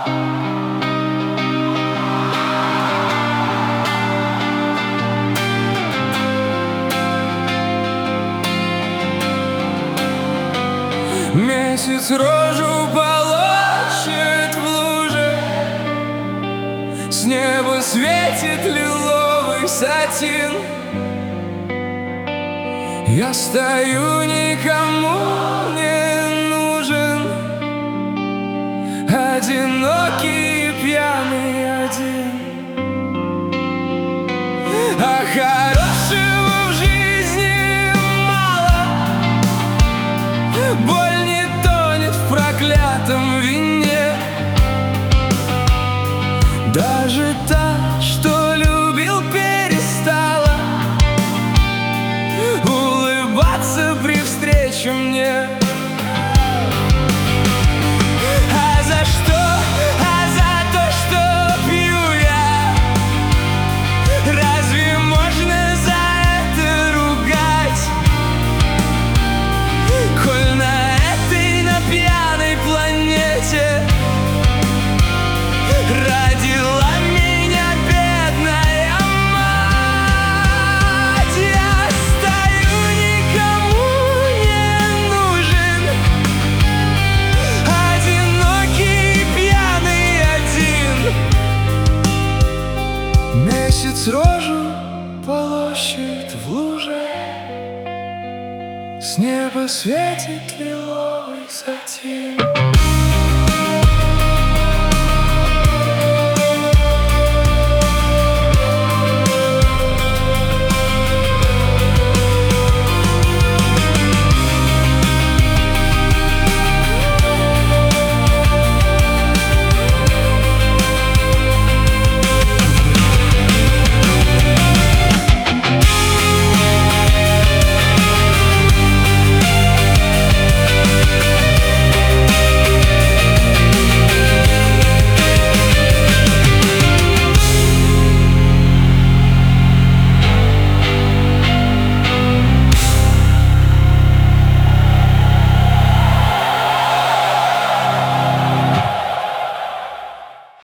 Месяц рожу полощет в луже, с неба светит лиловый сатин. Я стою, никому не нужен, одинокий и пьяный один. А хорошего в жизни мало, боль не тонет в проклятом вине. Даже та, что любил, перестала улыбаться при встрече мне. А за что? А за то, что пью я. Разве можно за это ругать? Коль на этой, на пьяной планете родила меня бедная мать. Я стою, никому не нужен, одинокий, пьяный один. Месяц рожу полощет в луже, с неба светит лиловый сатин.